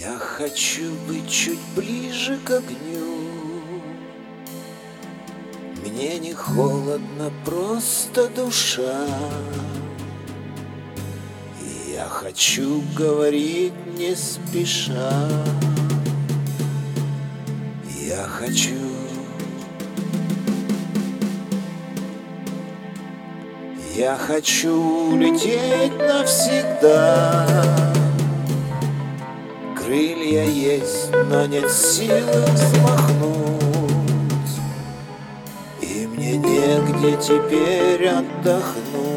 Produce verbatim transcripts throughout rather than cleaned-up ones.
Я хочу быть чуть ближе к огню. Мне не холодно, просто душа. И я хочу говорить не спеша. Я хочу. Я хочу лететь навсегда. Крылья есть, но нет силы взмахнуть. И мне негде теперь отдохнуть.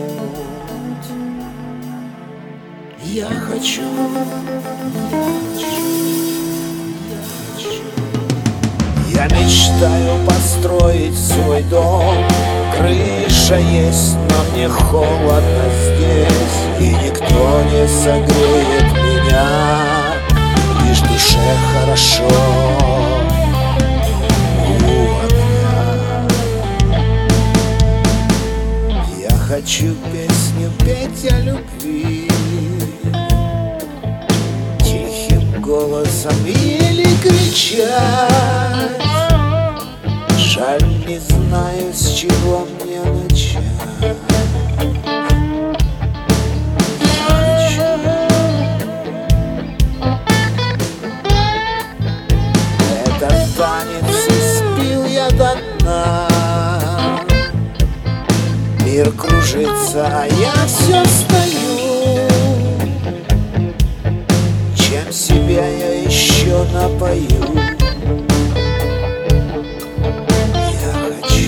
Я хочу, я хочу, я хочу. Я мечтаю построить свой дом. Крыша есть, но мне холодно здесь. И никто не согреет меня. Лишь душе хорошо у огня. Я хочу песню петь о любви тихим голосом или кричать. Жаль, не знаю, с чего мне начать. Танец испил я до дна. Мир кружится, а я все стою. Чем себя я еще напою? Я хочу.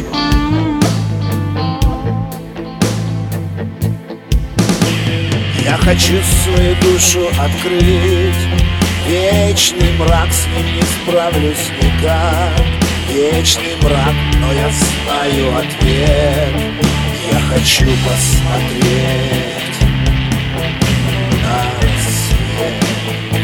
Я хочу свою душу открыть. Вечный мрак, с ним не справлюсь никак. Вечный мрак, но я знаю ответ. Я хочу посмотреть на рассвет.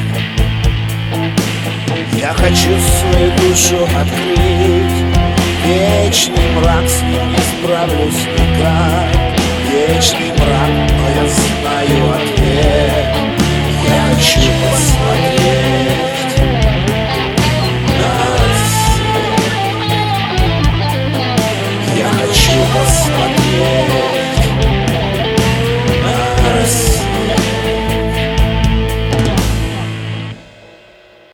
Я хочу свою душу открыть. Вечный мрак, с ним не справлюсь никак. Вечный мрак, но я знаю ответ. Я хочу посмотреть.